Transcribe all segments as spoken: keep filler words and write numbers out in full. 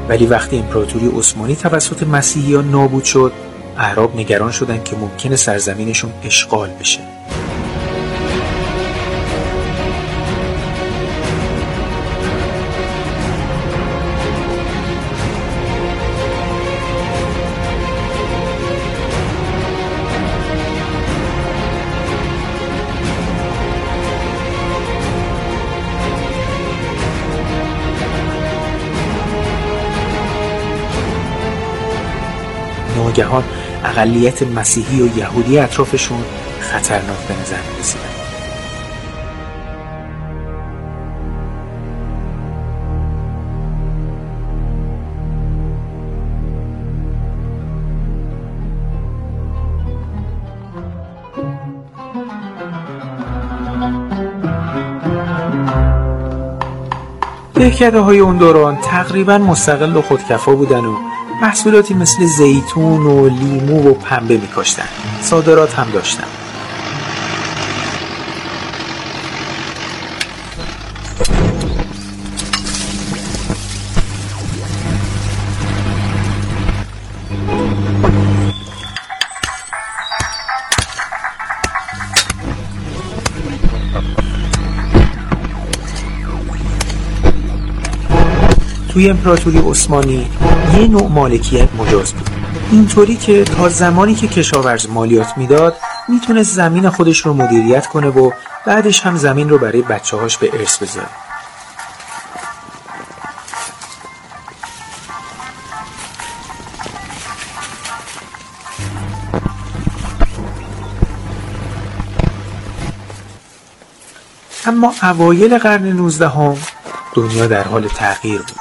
ولی وقتی امپراتوری عثمانی توسط مسیحیان نابود شد، اعراب نگران شدند که ممکنه سرزمینشون اشغال بشه. ناگهان اقلیت مسیحی و یهودی اطرافشون خطرناک به نظر می‌رسیدن. دهکده‌های اون دوران تقریباً مستقل و خودکفا بودن و محصولاتی مثل زیتون و لیمو و پنبه می‌کاشتن. صادرات هم داشتن. توی امپراتوری عثمانی یه نوع مالکیت مجاز بود، اینطوری که تا زمانی که کشاورز مالیات میداد میتونست زمین خودش رو مدیریت کنه و بعدش هم زمین رو برای بچه‌هاش به ارث بذاره. اما اوایل قرن نوزدهم دنیا در حال تغییر بود.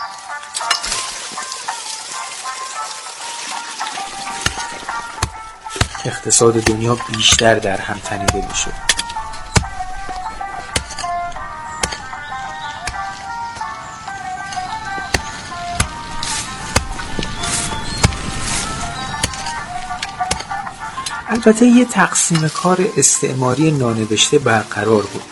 اقتصاد دنیا بیشتر در هم تنیده میشد. البته یه تقسیم کار استعماری نانوشته برقرار بود.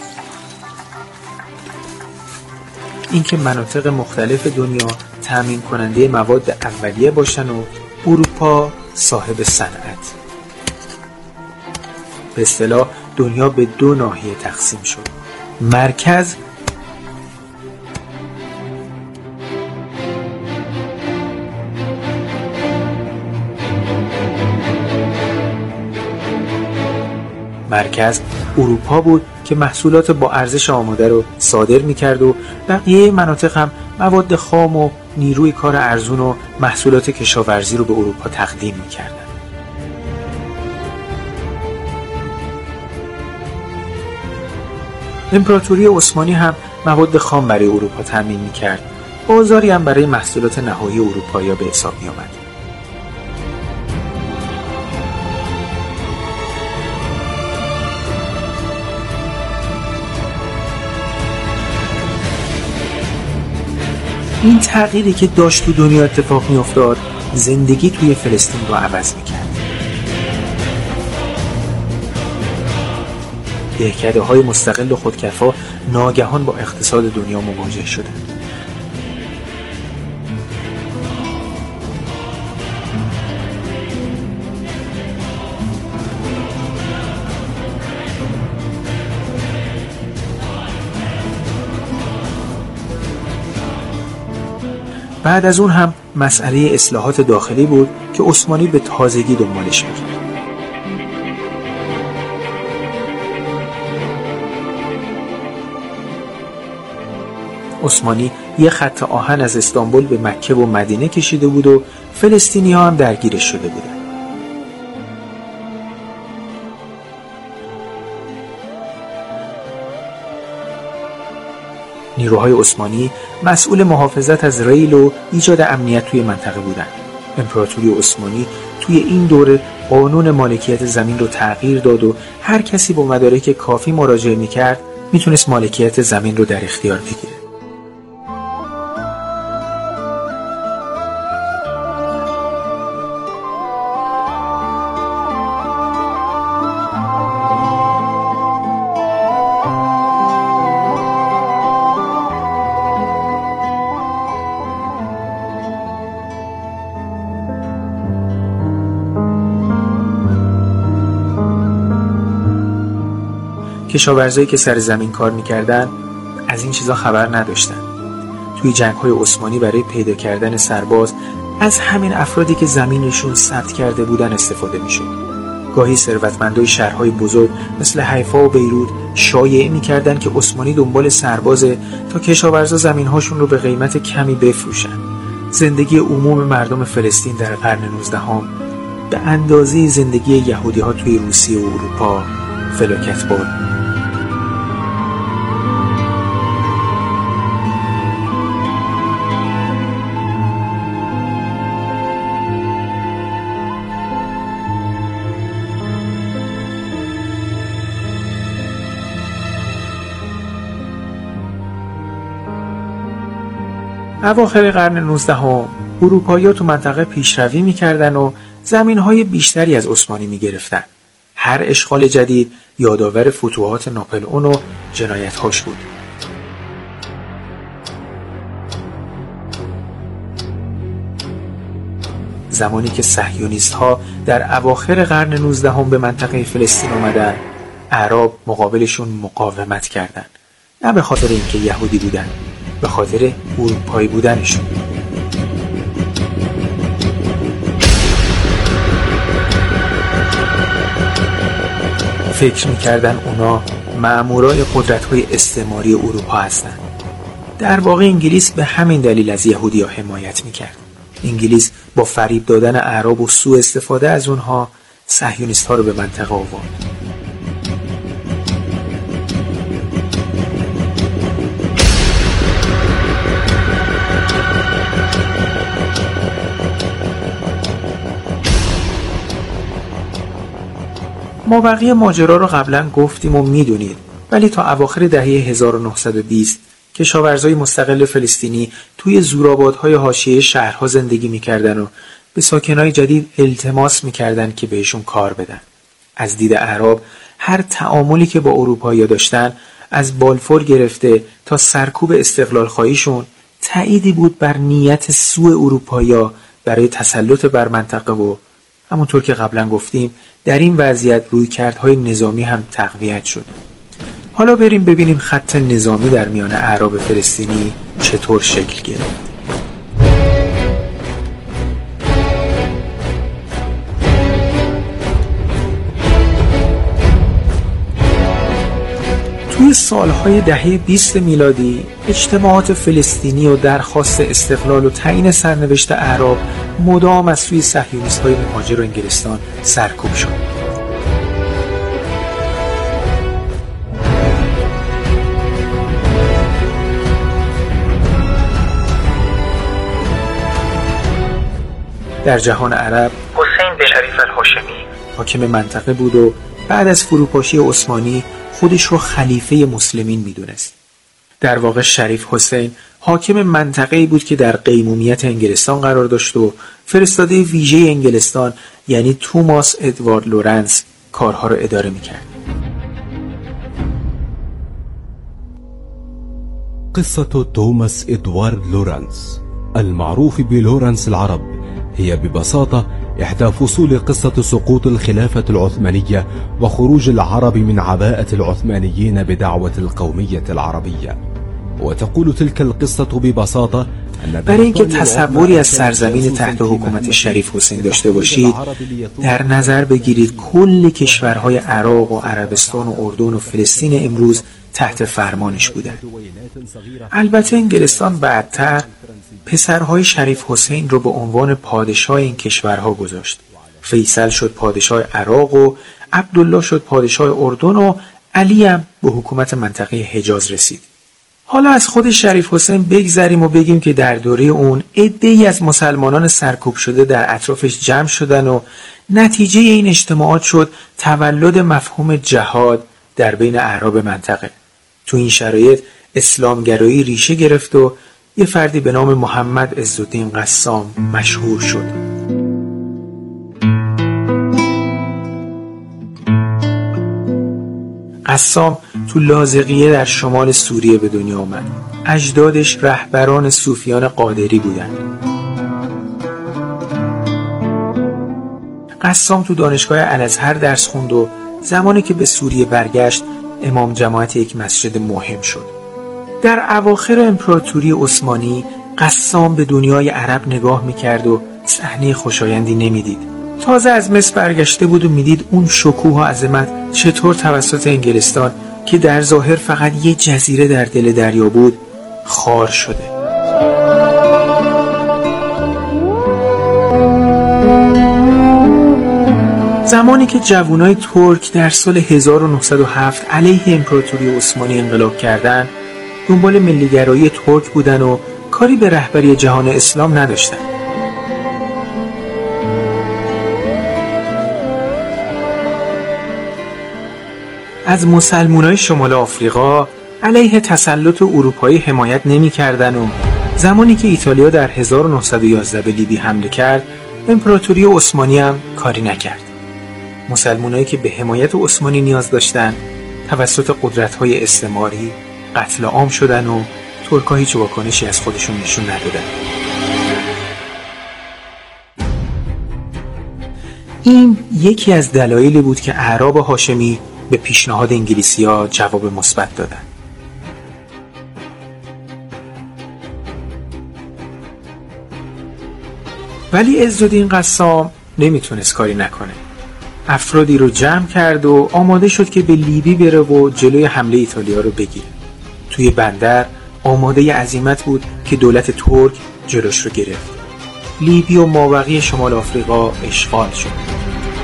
اینکه مناطق مختلف دنیا تامین کننده مواد اولیه باشن و اروپا صاحب صنعت. به اصطلاح دنیا به دو ناحیه تقسیم شد. مرکز مرکز اروپا بود که محصولات با ارزش آماده رو صادر می‌کرد و بقیه مناطق هم مواد خام و نیروی کار ارزون و محصولات کشاورزی رو به اروپا تقدیم می‌کردند. امپراتوری عثمانی هم مواد خام برای اروپا تامین می‌کرد. بازاری هم برای محصولات نهایی اروپایی‌ها به حساب می‌آمد. این تغییری که داشت تو دنیا اتفاق می‌افتاد، زندگی توی فلسطین رو عوض می‌کرد. دهکده‌های مستقل و خودکفا ناگهان با اقتصاد دنیا مواجه شدند. بعد از اون هم مسئله اصلاحات داخلی بود که عثمانی به تازگی دنبالش می‌کرد. عثمانی یه خط آهن از استانبول به مکه و مدینه کشیده بود و فلسطینی‌ها هم درگیرش شده بودند. نیروهای عثمانی مسئول محافظت از ریل و ایجاد امنیت توی منطقه بودند. امپراتوری عثمانی توی این دوره قانون مالکیت زمین رو تغییر داد و هر کسی با مدارک کافی مراجعه می‌کرد میتونست مالکیت زمین رو در اختیار بگیره. کشاورزایی که سر زمین کار میکردن از این چیزا خبر نداشتن. توی جنگ‌های عثمانی برای پیدا کردن سرباز از همین افرادی که زمینشون ثبت کرده بودن استفاده میشد. گاهی ثروتمندای شهرهای بزرگ مثل حیفا و بیروت شایعه میکردن که عثمانی دنبال سربازه تا کشاورزا زمین‌هاشون رو به قیمت کمی بفروشن. زندگی عموم مردم فلسطین در قرن نوزدهم به اندازه زندگی یهودی‌ها توی روسیه و اروپا فلاکت بار. اواخر قرن نوزدهم اروپایی‌ها تو منطقه پیشروی می‌کردن و زمین‌های بیشتری از عثمانی می‌گرفتن. هر اشغال جدید یادآور فتوحات ناپلئون و جنایت‌هاش بود. زمانی که صهیونیست‌ها در اواخر قرن نوزدهم به منطقه فلسطین آمدن، اعراب مقابلشون مقاومت کردند. نه به خاطر اینکه یهودی بودن، به خاطر اروپایی بودنشون. فکر میکردن اونا مأمورای قدرت‌های استعماری اروپا هستن. در واقع انگلیس به همین دلیل از یهودی‌ها حمایت میکرد. انگلیس با فریب دادن اعراب و سوء استفاده از اونها صهیونیست‌ها رو به منطقه آورد. ما بقیه ماجرا رو قبلا گفتیم و میدونید، ولی تا اواخر دهه هزار و نهصد و بیست کشاورزای مستقل فلسطینی توی زورآبادهای حاشیه شهرها زندگی میکردن و به ساکنای جدید التماس میکردن که بهشون کار بدن. از دید اعراب هر تعاملی که با اروپایی‌ها داشتن، از بالفور گرفته تا سرکوب استقلال خواهیشون، تأییدی بود بر نیت سوء اروپایی‌ها برای تسلط بر منطقه و همونطور که قبلا گفتیم در این وضعیت رویکردهای نظامی هم تقویت شد. حالا بریم ببینیم خط نظامی در میان اعراب فلسطینی چطور شکل گرفت. توی سالهای دهه بیست میلادی اجتماعات فلسطینی و درخواست استقلال و تعیین سرنوشت اعراب مدام از سوی صهیونیست‌های مهاجر انگلستان سرکوب شد. در جهان عرب حسین بن شریف الهاشمی حاکم منطقه بود و بعد از فروپاشی عثمانی خودش رو خلیفه مسلمین میدونست. در واقع شریف حسین حاکم منطقه‌ای بود که در قیمومیت انگلستان قرار داشت و فرستاده ویژه انگلستان یعنی توماس ادوارد لورنس کارها رو اداره میکرد. قصة توماس إدوارد لورنس المعروف بلورنس العرب هي ببساطة إحدى فصول قصة سقوط الخلافة العثمانية وخروج العرب من عباءة العثمانيين بدعوة القومية العربية. وتقول تلك القصة ببساطة برای اینکه تصوری از سرزمین تحت حکومت شریف حسین داشته باشید، در نظر بگیرید کل کشورهای عراق و عربستان و اردن و فلسطین امروز تحت فرمانش بودند. البته انگلستان بعدتر پسرهای شریف حسین رو به عنوان پادشاه این کشورها گذاشت. فیصل شد پادشاه عراق و عبدالله شد پادشاه اردن و علی هم به حکومت منطقه حجاز رسید. حالا از خود شریف حسین بگذریم و بگیم که در دوره اون عده‌ای از مسلمانان سرکوب شده در اطرافش جمع شدن و نتیجه این اجتماعات شد تولد مفهوم جهاد در بین اعراب منطقه. تو این شرایط اسلامگرایی ریشه گرفت و یه فردی به نام محمد عزالدین قسام مشهور شد. قسام تو لاذقیه در شمال سوریه به دنیا آمد. اجدادش رهبران صوفیان قادری بودند. قسام تو دانشگاه الازهر درس خوند و زمانی که به سوریه برگشت امام جماعت یک مسجد مهم شد. در اواخر امپراتوری عثمانی قسام به دنیای عرب نگاه میکرد و صحنه خوشایندی نمیدید. تازه از مصر برگشته بود و میدید اون شکوه و عظمت چطور توسط انگلستان که در ظاهر فقط یه جزیره در دل دریا بود خوار شده. زمانی که جوانای ترک در سال هزار و نهصد و هفت علیه امپراتوری عثمانی انقلاب کردند، دنبال ملیگرایی ترک بودن و کاری به رهبری جهان اسلام نداشتن. از مسلمانای شمال آفریقا علیه تسلط اروپایی حمایت نمی کردن و زمانی که ایتالیا در هزار و نهصد و یازده به لیبی حمله کرد، امپراتوری عثمانی هم کاری نکرد. مسلمانایی که به حمایت عثمانی نیاز داشتن توسط قدرت‌های استعماری قتل عام شدن و ترک‌ها هیچ واکنشی از خودشون نشون ندادن. این یکی از دلایلی بود که اعراب هاشمی به پیشنهاد انگلیسی‌ها جواب مثبت دادن. ولی عزالدین قسام نمیتونست کاری نکنه. افرادی رو جمع کرد و آماده شد که به لیبی بره و جلوی حمله ایتالیا رو بگیره. توی بندر آماده عزیمت بود که دولت ترک جلوش رو گرفت. لیبی و مابقی شمال آفریقا اشغال شد.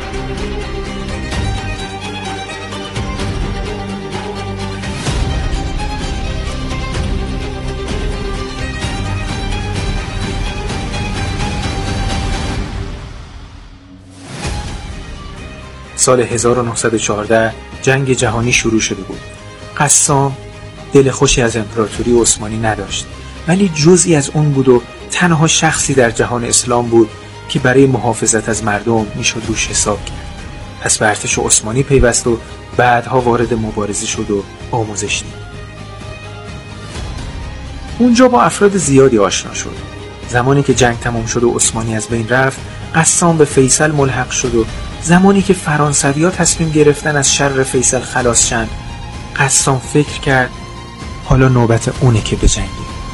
سال هزار و نهصد و چهارده جنگ جهانی شروع شده بود. قسام دل خوشی از امپراتوری عثمانی نداشت، ولی جزئی از اون بود و تنها شخصی در جهان اسلام بود که برای محافظت از مردم میشد روش حساب کرد. پس به ارتش عثمانی پیوست و بعدها وارد مبارزه شد و آموزش دید. اونجا با افراد زیادی آشنا شد. زمانی که جنگ تمام شد و عثمانی از بین رفت، قسام به فیصل ملحق شد و زمانی که فرانسوی‌ها تصمیم گرفتن از شر فیصل خلاص شن، قسام فکر کرد حالا نوبت اونه که بجنگه.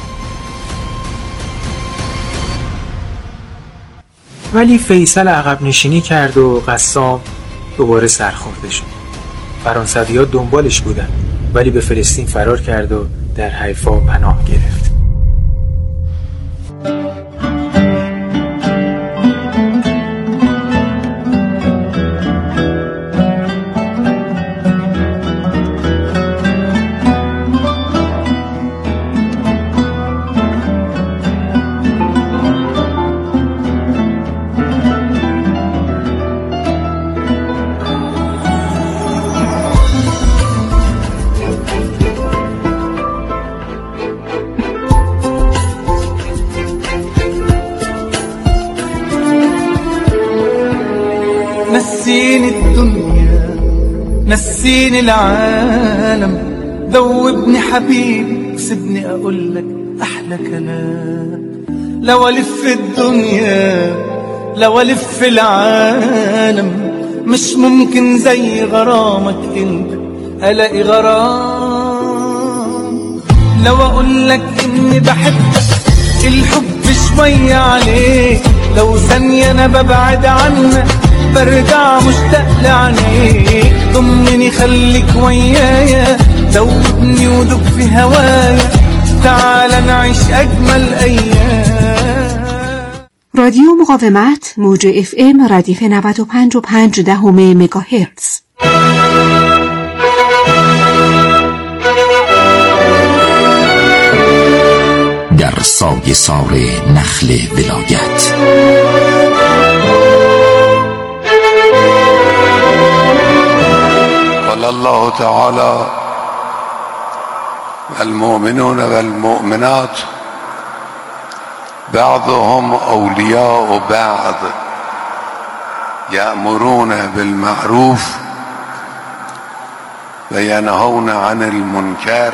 ولی فیصل عقب نشینی کرد و قسام دوباره سرخورده شد. فرانسوی‌ها دنبالش بودن، ولی به فلسطین فرار کرد و در حیفا پناه گرفت. نسيني الدنيا نسيني العالم، ذوبني حبيبي وسيبني اقول لك احلى كلام. لو الف الدنيا لو الف العالم، مش ممكن زي غرامك انت الاقي غرام. لو اقول لك اني بحبك الحب شوية عليك، لو ثانية انا ببعد عنك برجع مشتاق لعينيك. ضمني خليك ويايا، دوبني ودوب في هوايا، تعال نعيش اجمل ايام. رادیو مقاومت موج اف ام ردیف نود و پنج و پنج دهم مگاهرتز. در سایه سار نخل ولایت قال الله تعالى المؤمنون والمؤمنات بعضهم أولياء بعض يأمرون بالمعروف وينهون عن المنكر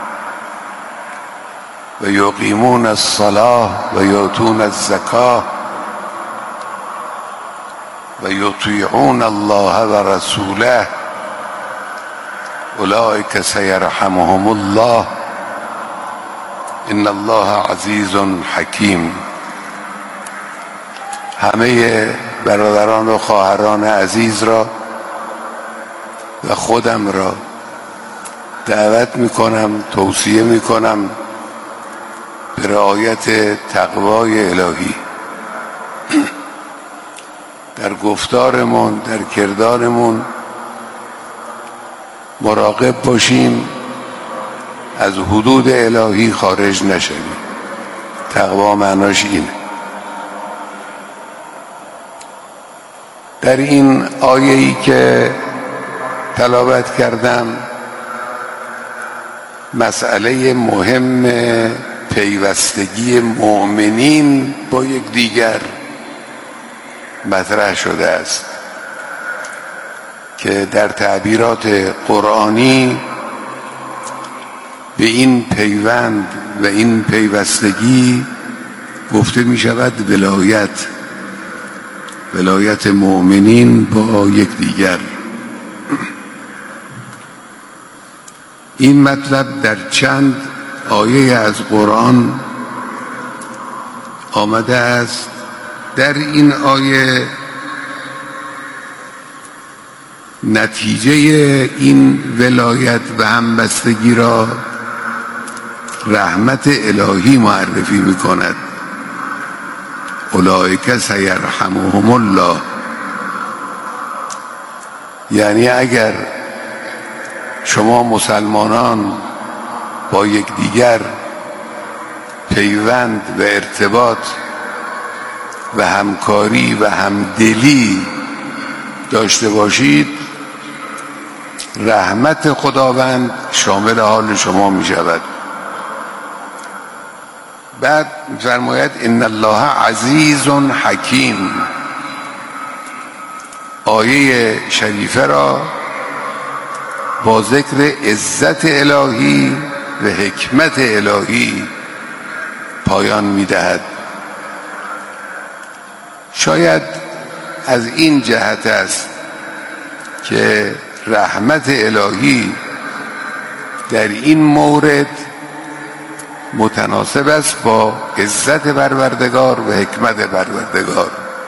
ويقيمون الصلاة ويؤتون الزكاة ويطيعون الله ورسوله اولئک سیرحمهم الله ان الله عزیز حکیم. همه برادران و خواهران عزیز را و خودم را دعوت میکنم، توصیه میکنم به رعایت تقوای الهی در گفتارمون، در کردارمون مراقب باشیم، از حدود الهی خارج نشویم. تقوا معناش اینه. در این آیه‌ای که تلاوت کردم مسئله مهم پیوستگی مؤمنین با یک دیگر مطرح شده است که در تعبیرات قرآنی به این پیوند و این پیوستگی گفته می شود ولایت، ولایت مؤمنین با یک دیگر. این مطلب در چند آیه از قرآن آمده است. در این آیه نتیجه این ولایت و همبستگی را رحمت الهی معرفی می‌کند. اولئک سیرحمهم الله، یعنی اگر شما مسلمانان با یکدیگر پیوند و ارتباط و همکاری و همدلی داشته باشید، رحمت خداوند شامل حال شما می شود. بعد فرماید ان الله عزیز حکیم. آیه شریفه را با ذکر عزت الهی و حکمت الهی پایان می‌دهد. شاید از این جهت است که رحمت الهی در این مورد متناسب است با عزت پروردگار و حکمت پروردگار،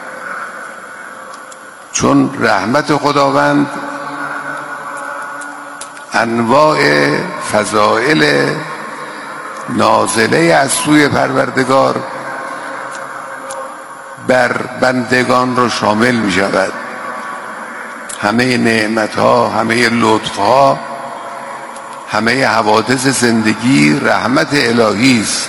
چون رحمت خداوند انواع فضائل نازله از سوی پروردگار بر بندگان را شامل می شود. همه نعمتها، همه لطفها، همه حوادث زندگی رحمت الهی است.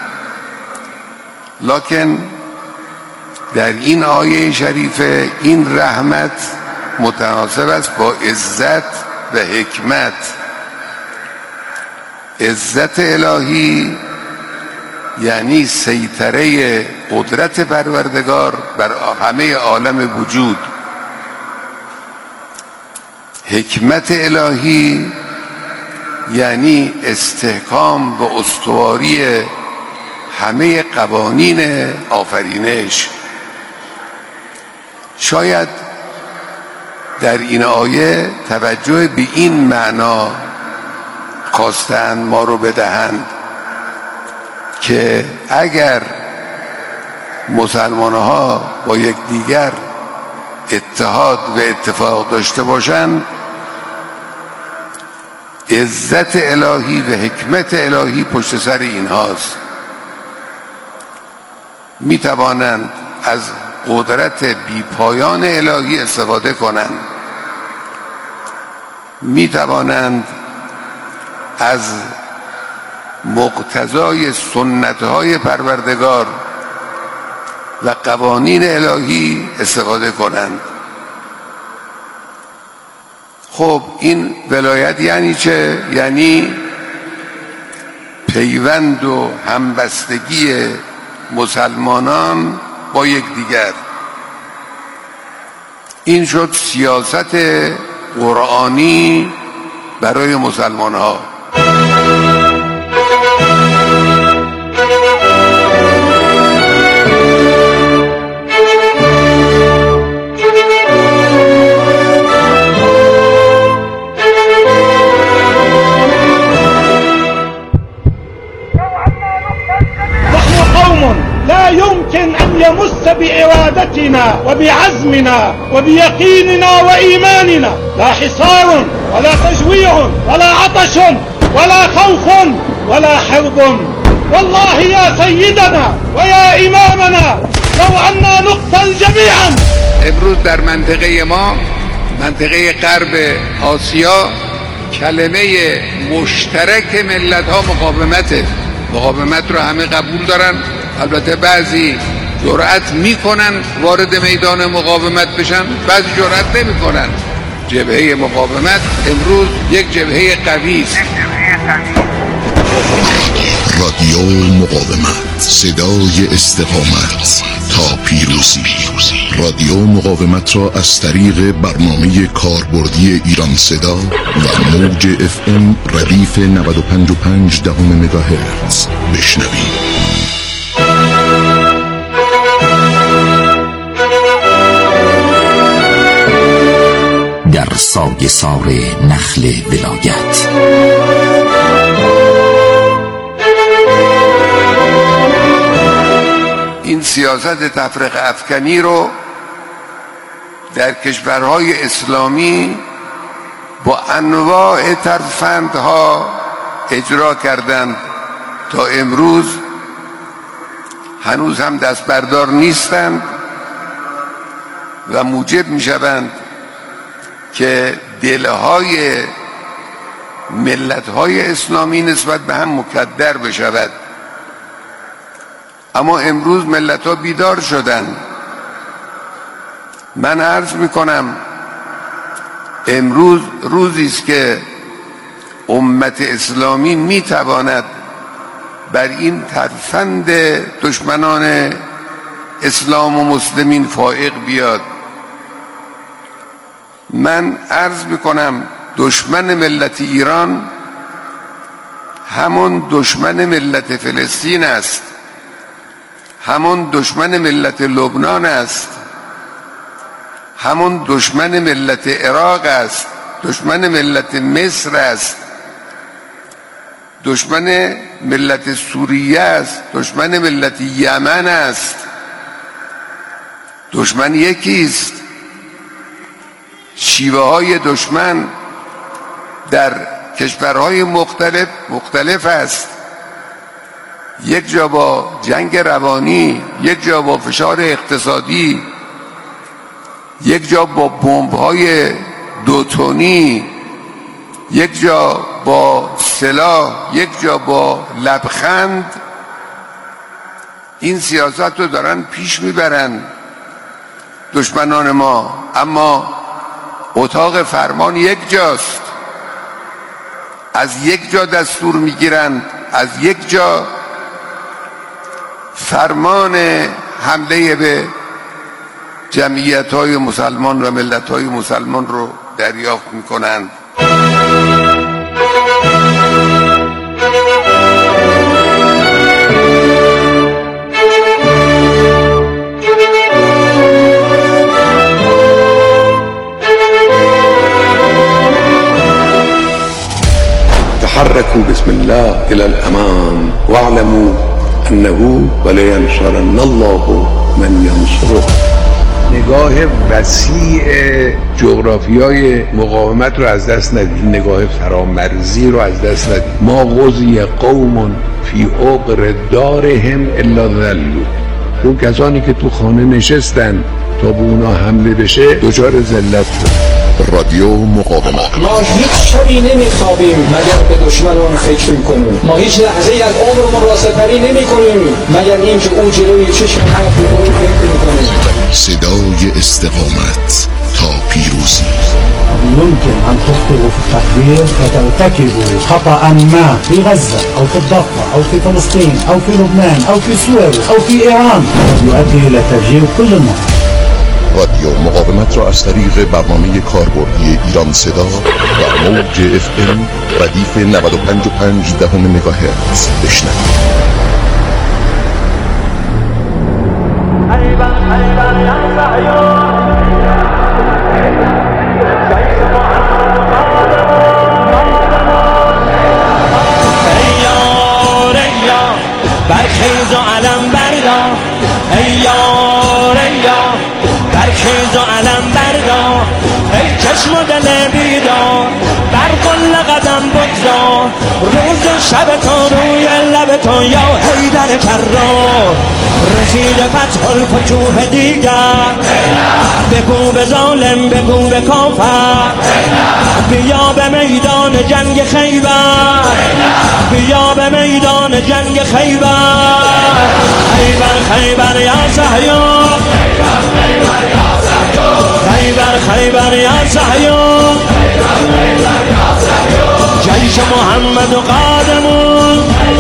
لکن در این آیه شریفه این رحمت متناسب است با عزت و حکمت. عزت الهی یعنی سیطره قدرت پروردگار بر همه عالم وجود. حکمت الهی یعنی استحکام و استواری همه قوانین آفرینش. شاید در این آیه توجه به این معنا خواستند ما رو بدهند که اگر مسلمان‌ها با یکدیگر اتحاد و اتفاق داشته باشند، عزت الهی و حکمت الهی پشت سر اینهاست. می توانند از قدرت بیپایان الهی استفاده کنند، می توانند از مقتضای سنت‌های پروردگار و قوانین الهی استفاده کنند. خب این ولایت یعنی چه؟ یعنی پیوند و همبستگی مسلمانان با یکدیگر. این شد سیاست قرآنی برای مسلمان ها. بإرادتنا وبعزمنا وبيقيننا وإيماننا. لا حصار ولا تجويع ولا عطش ولا خوف ولا حرب. والله يا سيدنا ويا إمامنا لو أننا نقتل جميعا. امروز در منطقه ما، منطقه غرب آسیا، کلمه مشترک ملت ها مقاومته. مقاومت رو همه قبول دارن، البته بعضی جرأت میکنن وارد میدان مقاومت بشن، بعضی جرأت نمیکنن. جبهه مقاومت امروز یک جبهه قوی است. رادیو مقاومت، صدای استقامت تا پیروزی. رادیو مقاومت را از طریق برنامه کاربردی ایران صدا و موج اف ام ردیف نود و پنج و پنج دهم مگاهرتز بشنوید. در سایه‌سار نخل ولایت. این سیاست تفرقه افکنی رو در کشورهای اسلامی با انواع ترفندها اجرا کردند تا امروز هنوز هم دست بردار نیستند و موجب می شوند که دلهای ملتهای اسلامی نسبت به هم مکدر بشود. اما امروز ملتها بیدار شدند. من عرض میکنم امروز روزی است که امت اسلامی میتواند بر این ترفند دشمنان اسلام و مسلمین فائق بیاد. من عرض میکنم دشمن ملت ایران همون دشمن ملت فلسطین است، همون دشمن ملت لبنان است، همون دشمن ملت عراق است، دشمن ملت مصر است، دشمن ملت سوریه است، دشمن ملت یمن است. دشمن یکیست. شیوه های دشمن در کشورهای مختلف مختلف است. یک جا با جنگ روانی، یک جا با فشار اقتصادی، یک جا با بمب‌های دو تنی، یک جا با سلاح، یک جا با لبخند. این سیاست رو دارن پیش میبرن دشمنان ما، اما اتاق فرمان یک جاست. از یک جا دستور میگیرند، از یک جا فرمان حمله به جمعیت‌های مسلمان و ملت‌های مسلمان رو دریافت می‌کنند. تحركوا بسم الله إلى الأمام واعلموا انه ولینصرن الله من ینصره. نگاه وسیع جغرافیای مقاومت رو از دست ندید، نگاه فرامرزی رو از دست ندید. ما غزی قوم فی عقر دارهم الا ذلوا. اون کسانی که تو خانه نشستن تا به اونا حمله بشه دچار ذلت شد. رادیو مقاومت. ما هیچ شبی نمیخوابیم مگر به دشمنان فکر میکنیم. ما هیچ لحظه از عمرمون را سپری نمیکنیم مگر اینکه او جلوی چشم حق رو فکر میکنیم. صدای استقامت تا پیروزی. يمكن أن تخطئوا في التقدير فترتكبوا خطأ ما في غزة أو في الضفة أو في فلسطين أو في لبنان أو في سوريا أو في إيران يؤدي إلى تفجير كل الناس. رادیو مقاومت را از طریق برنامه کاربردی ایران صدا و موج اف ام ردیف نود و پنج و پنج دهم مگاهرتز بشنوید. برخیز و علم بردار ای یار بیدار بر قل قدم بگذار روز و شب تو روی لب تو یا حیدر کرار رسید فتح الفتوح دیگر بگو به ظالم بگو به کافر بیا به میدان جنگ خیبر بیا به میدان جنگ خیبر خیبر خیبر یا صهیون خیبر خیبر یا صهیون جیش محمد قادمون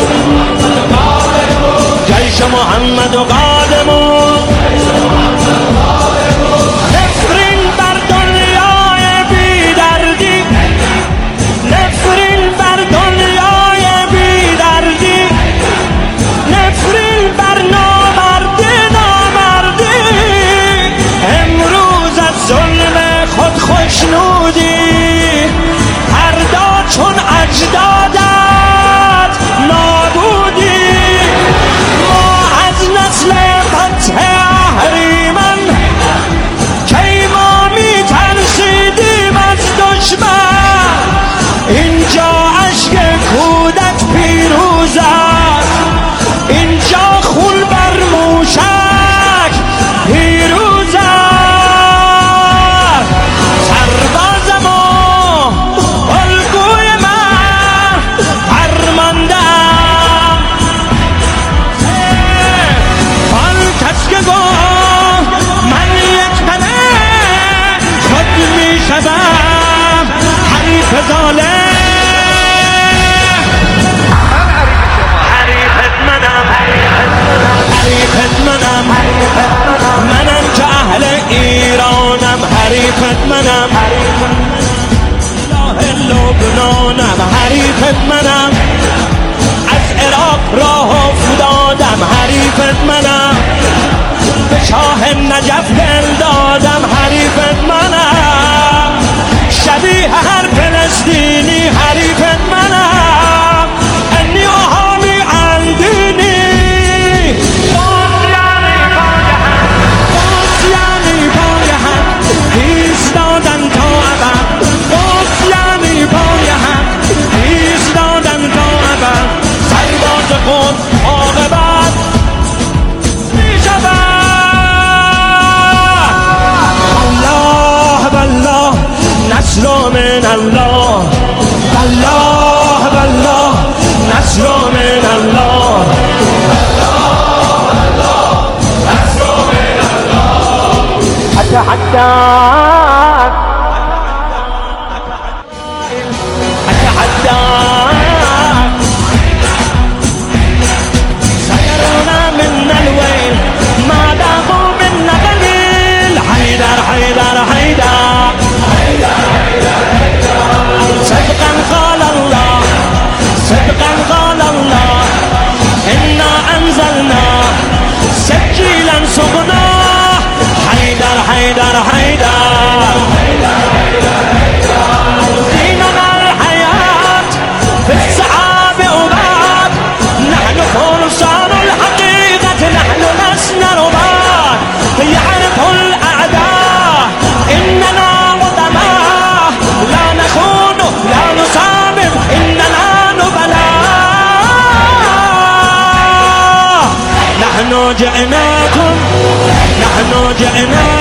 جیش محمد قادمون نفرین بر دنیای بی دردی نفرین بر دنیای بی دردی نفرین بر نامردی نامردی امروز از ظلم خود خوشنودی فردا چون اجدادت نابودی ما از نسل فتح اهریمن کی ما می ترسیدیم از دشمن اینجا اشک کودک پیروز است اینجا خون بر موشک پیروز است سرباز ما الگوی من فرماندم آن کس که گفت من یک تنه خود می شدم حریف ظالم حریفت منم حریفت منم منم که اهل ایرانم حریفت منم اله لبنانم حریفت منم از عراق راه افتادم حریفت منم به شاه نجف دل دادم حریفت منم شبیه هر فلسطینی حریفت منم انی احامی الدینی یعنی پای هم ایستادن تا ابد باز یعنی پای هم ایستادن تا ابد سرباز خود عاقبت می شود الله بالله نصر من الله الله بالله نصر من الله أتحدى أتحدى سيرون منا الويل ما داموا منا قليل حيدر حيدر حيدر صدقا قال الله صدقا قال الله إنا أنزلنا سجيلا سقناه حيدر حيدر حيدر ديننا الحياة في السحاب أباد نحن فرسان الحقيقة نحن لسنا رباد يعرف الأعداء إننا قدماء لا نخون لا نسامح إننا نبلاء نحن جئناكم نحن جئناكم